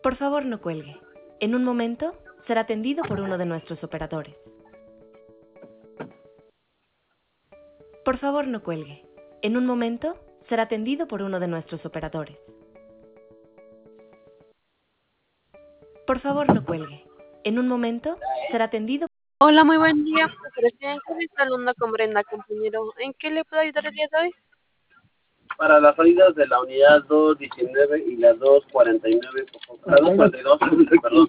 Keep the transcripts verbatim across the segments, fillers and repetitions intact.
Por favor, no cuelgue. En un momento será atendido por uno de nuestros operadores. Por favor, no cuelgue. En un momento será atendido por uno de nuestros operadores. Por favor, no cuelgue. En un momento será atendido. Hola, muy buen día. Me ofrecían que está hablando con Brenda, compañero. ¿En qué le puedo ayudar el día de hoy? Para las salidas de la unidad doscientos diecinueve y la doscientos cuarenta y nueve, la doscientos cuarenta y dos, perdón.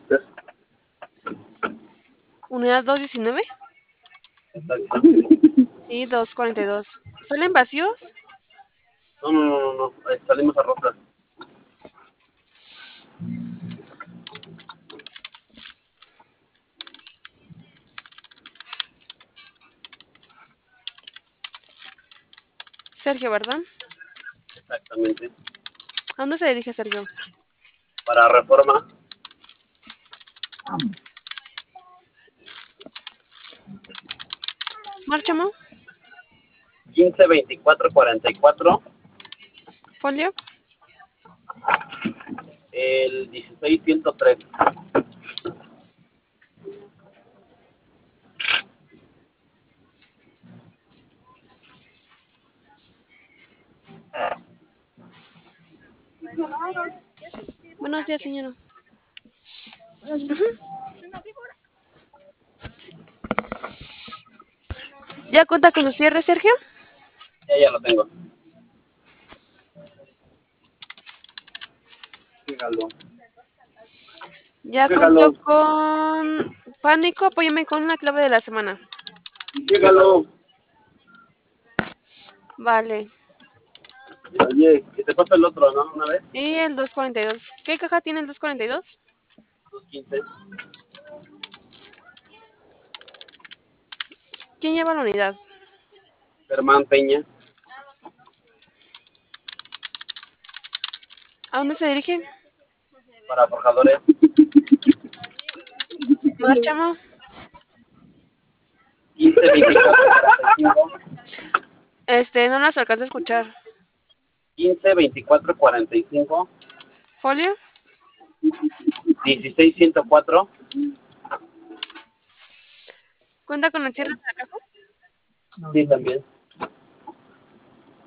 ¿Unidad doscientos diecinueve? Exacto. Sí, doscientos cuarenta y dos. ¿Salen vacíos? No, no, no, no, no, ahí salimos a Rosas. Sergio, ¿verdad? Exactamente. ¿A dónde se dirige Sergio? Para Reforma. ¿Márchamo? quince veinticuatro cuarenta y cuatro. ¿Folio? El dieciséis ciento tres. Buenos días, señora. Ujú. ¿Ya cuenta con su cierre, Sergio? Ya, ya lo tengo. Fíjalo. Ya Fíjalo. contó con pánico. Apóyame con la clave de la semana. Fíjalo. Vale. Oye, que te pasa el otro, ¿no? Una vez. Y el doscientos cuarenta y dos. ¿Qué caja tiene el doscientos cuarenta y dos? doscientos quince. ¿Quién lleva la unidad? Germán Peña. ¿A dónde se dirige? Para Forjadores. ¿Márchamo? quince veinticuatro cuarenta y cinco. Este, no las alcanzo a escuchar. quince veinticuatro cuarenta y cinco. ¿Folio? dieciséis ciento cuatro. ¿Cuenta con el cierre de la caja? Sí, también.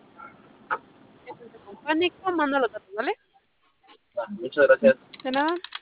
Con pánico, mando los datos, ¿vale? Muchas gracias. De nada.